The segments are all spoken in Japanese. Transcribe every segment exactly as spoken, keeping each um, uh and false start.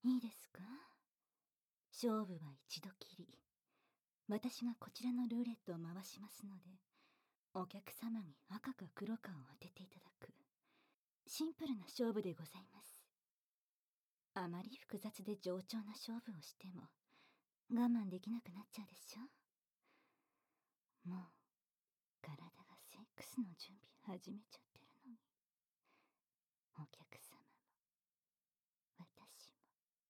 いいですか？勝負は一度きり。私がこちらのルーレットを回しますので、お客様に赤か黒かを当てていただく。シンプルな勝負でございます。あまり複雑で冗長な勝負をしても、我慢できなくなっちゃうでしょ？もう、体がセックスの準備始めちゃってるのに。お客様も、私も。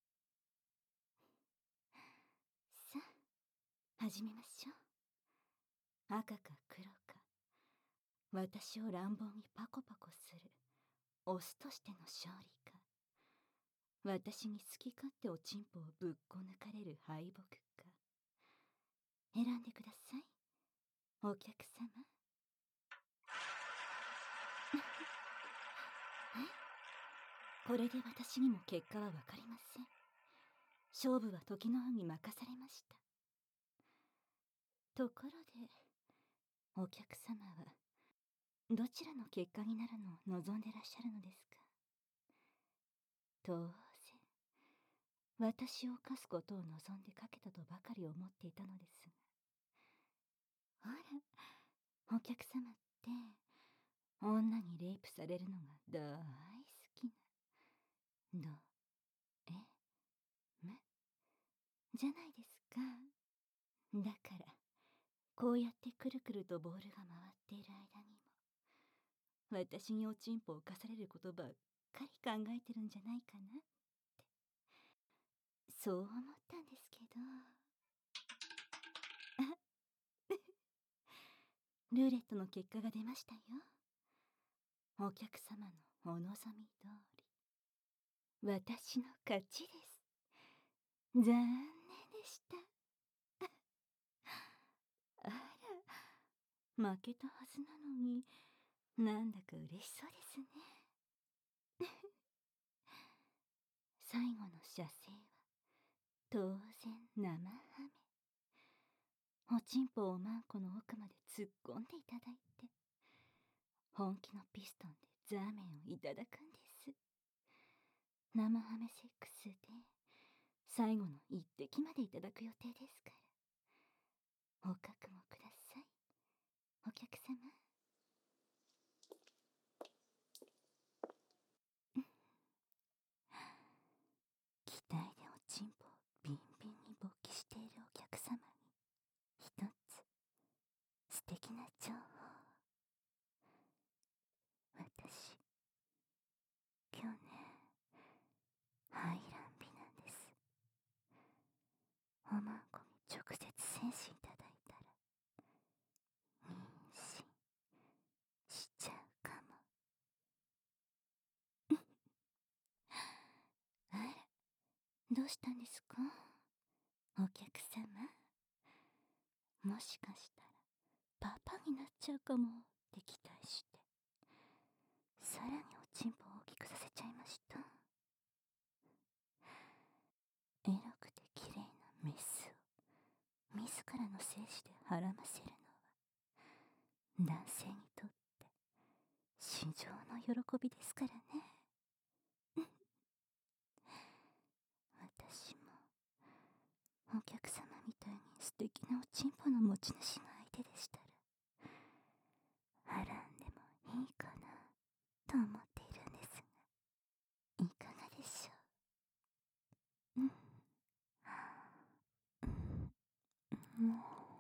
さあ、始めましょう。赤か黒か、私を乱暴にパコパコするオスとしての勝利か、私に好き勝手おちんぽをぶっこ抜かれる敗北か、選んでください、お客様。え、これで私にも結果はわかりません。勝負は時の運に任されました。ところで、お客様はどちらの結果になるのを望んでらっしゃるのですか？当然、私を犯すことを望んでかけたとばかり思っていたのですが。あら、お客様って女にレイプされるのが大好きな、ど、え、むじゃないですか。だからこうやってくるくるとボールが回っている間にも、私におちんぽを犯されることばっかり考えてるんじゃないかなって、そう思ったんですけど。あルーレットの結果が出ましたよ。お客様のお望み通り、私の勝ちです。残念でした。あら、負けたはずなのに、なんだか嬉しそうですね。最後の射精は当然生ハメ。おちんぽをマンコの奥まで突っ込んでいただいて、本気のピストンでザーメンをいただくんです。生ハメセックスで最後の一滴までいただく予定ですから、お覚悟ください、お客様。期待でおちんぽをビンビンに勃起しているお客様に一つ素敵な情報。私、去年排卵日なんです。おまんこに直接精子いただいたら妊娠しちゃうかも。あら、どうしたんですか、お客様。もしかしたらパパになっちゃうかもって期待して、さらにおちんぽを大きくさせちゃいました。エロくて綺麗なメスを自らの精子ではらませるのは、男性にとって至上の喜びですからね。私もお客様みたいに素敵なおちんぽの持ち主の相手でしたら、はらんでもいいかなと思っているんですが、いかがでしょう。うん、うん、もう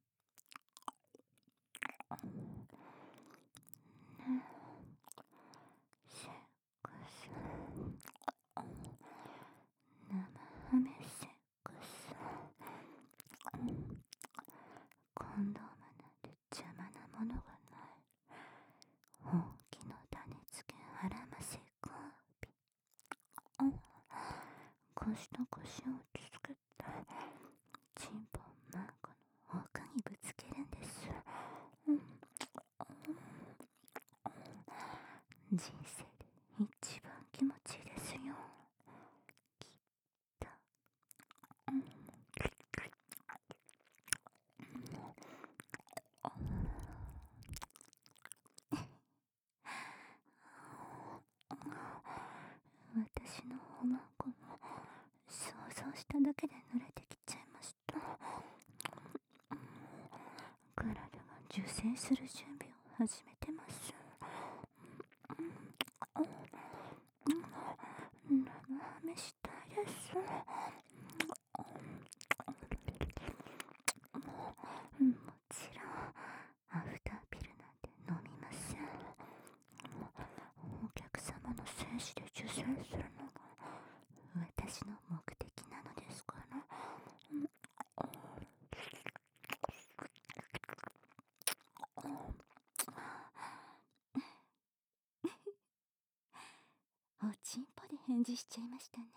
セックス、生ハメセックス、コンドームなんて邪魔なものがない。本気の種付けはらませコーピ。腰と腰を落ち着けてチンポをマンコの奥にぶつけるんです。人生で一番気持ちいいですよ、きっと。私のおまんこもしただけで濡れてきちゃいました。体が受精する準備を始めてます。生ハメしたいです。もちろんアフターピルなんて飲みません。お客様の精子で受精するのが私の目的なのですから。おちんぽで返事しちゃいましたね。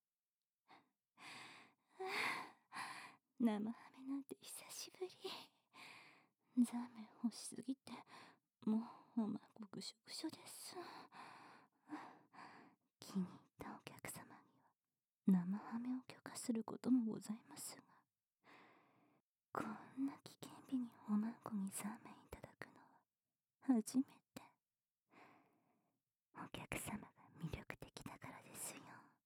生ハメなんて久しぶり。ザーメン欲しすぎてもうおまんこぐしょぐしょです。気に入ったお客様には生ハメを許可することもございますが、こんな危険日におまんこにザーメンいただくのは初めて。お客様が魅力的だからですよ。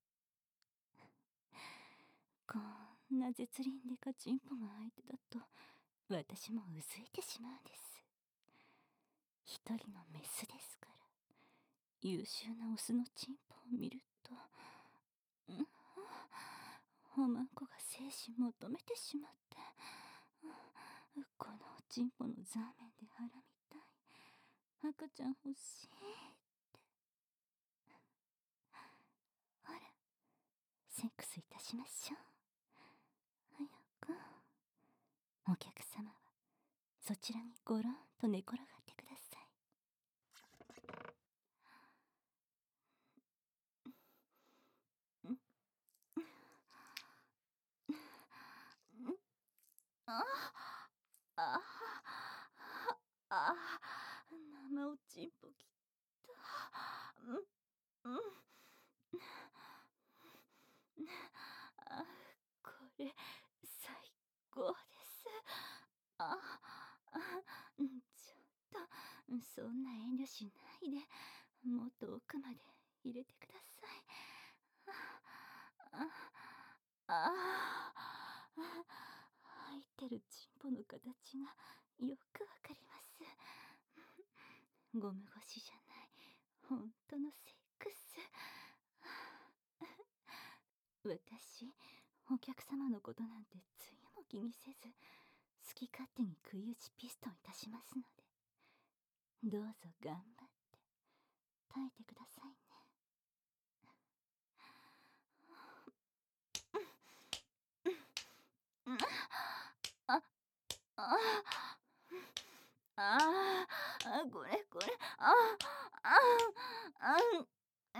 こんな絶倫でかちんぽが相手だと私もうずいてしまうんです。一人のメスですから、優秀なオスのチンポを見ると、うん、おまんこが精子求めてしまって、うん、このおちんぽのザーメンで腹みたい、赤ちゃん欲しいって。ほら、セックスいたしましょう。早く。お客様はそちらにゴロンと寝転がってください。あああ、生おちんぽきた。うんうん。あ、これ最高です。ああ、ちょっとそんな遠慮しないで、もっと奥まで入れてください。ああ、入ってるチンポの形がよくわかります。ゴム越しじゃない本当のセックス。私、お客様のことなんてつゆも気にせず、好き勝手に食い打ちピストンいたしますので、どうぞ頑張って耐えてくださいね。あ、あ、ああ、これこれ、あ、あ、あ、え、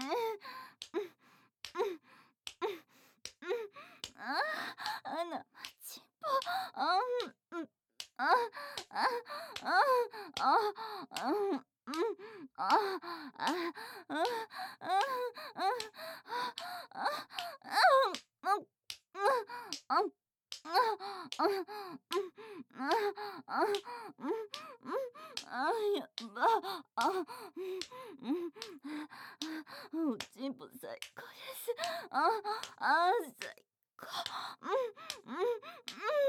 あ、あ、生ちんぽ、あ、うん、あ、あ、あ、あ、あ、うん、あ、あ、あ、あ、あ、あ、あ、あ、やば、あ、うん、おちんぽ最高です。あ、あ、最高。うん、うん、うん、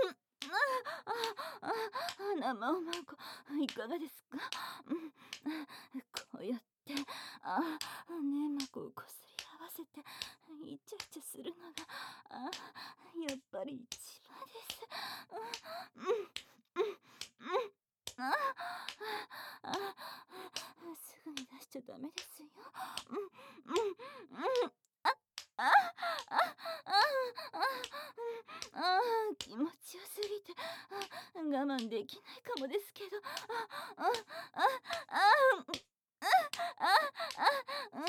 あ、あ、生おまんこ、いかがですか？うん、こうやって、あ、粘膜をこすり合わせて、イチャイチャするのが、あ、やっぱり一番です。うん、うん、うん、うん、あ、あ、すぐに出しちゃダメですよ。うん、うん、うん、あ、あ、あ、あ、あ、あ、気持ちよすぎて、我慢できないかもですけど、あ、あ、あ、あ、あ、あ、うん、うん、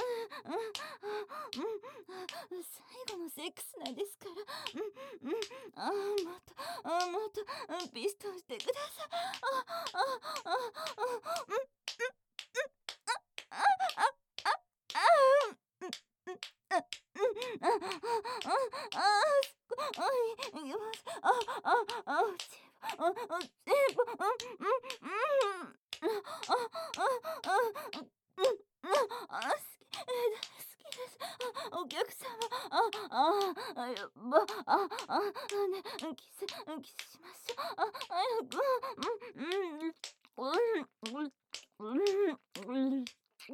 うん、最後のセックスなんですから、うん、うん、あ、もっと、あ、もっと、ピストンしてください。あ、あ、あ、あ、うん、うん、あ、あ、あ、あ、うん、うん、あ、うん、あ、あ、あ、あ、いきます。あ、あ、あ、チーあ、あ、チープ、うん、うん、うん、あ、あ、あ、あ、うん、うん、あ、好き、好きです。あ、お客様。あ、ああ、あ、やば、あ、あ、あ、ね、キス、キスしましょう。あ、早く。うん、うん、うん、うん、うん、うん、うん、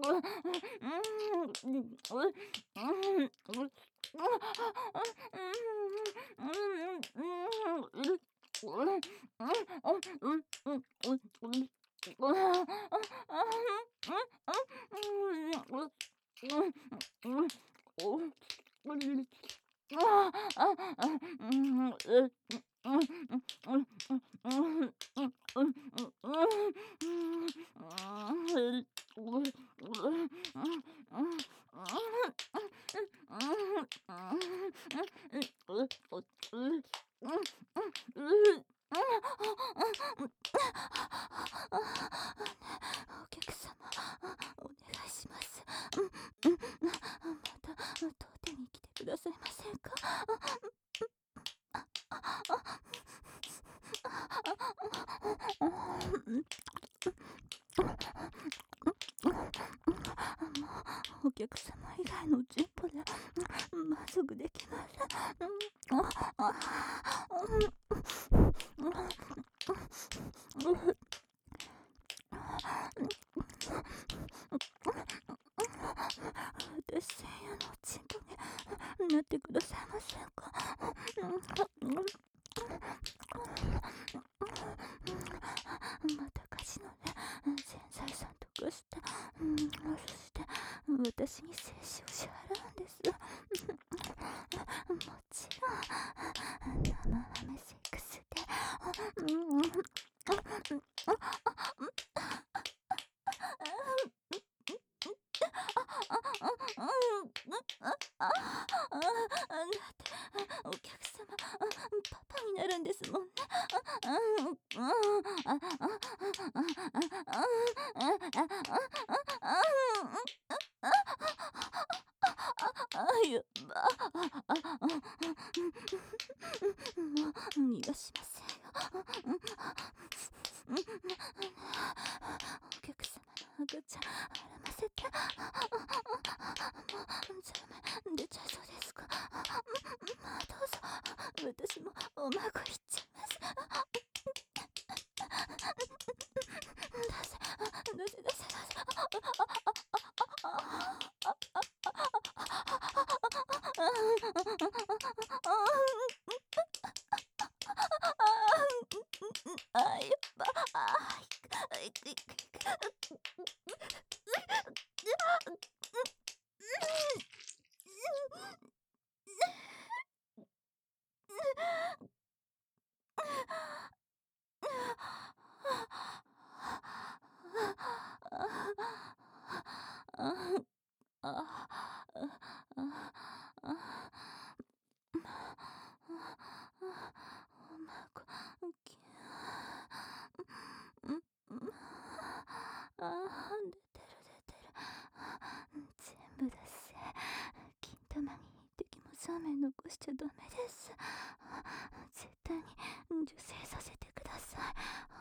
うん、うん、うん、お客様、お願いします。うん、うん、また当店に来てくださいませんか？お客様以外の店舗で満足できません。ああ私専用のチンポになってくださいませんか？またカジノで全財産とかして、そして私に精子を支払うんです。もちろん生ハメセックスで、お客様、パパになるんですもんね。あ、やば。もう逃がしませんよ。お客様の赤ちゃん、孕ませて。もう、じゃあ、出ちゃいそうですか？どうぞ、私もお孫行っちゃいます。どうせ、どうせ、どうせ、どうせ。あ、やっぱ、あーいくいくいく。全部だせ。金玉に一滴もそうめん残しちゃダメです。絶対に受精させてください。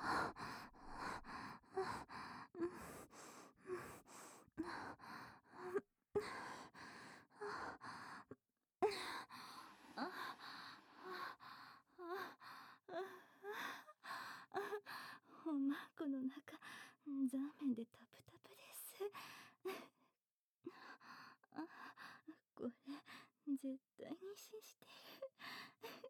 おまこの中、ザーメンでタプタプです。これ、絶対に信じてる。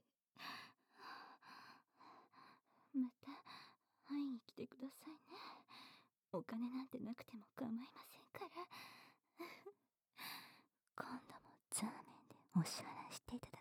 また会いに来てくださいね。お金なんてなくても構いませんから。今度もザーメンでお支払いしていただ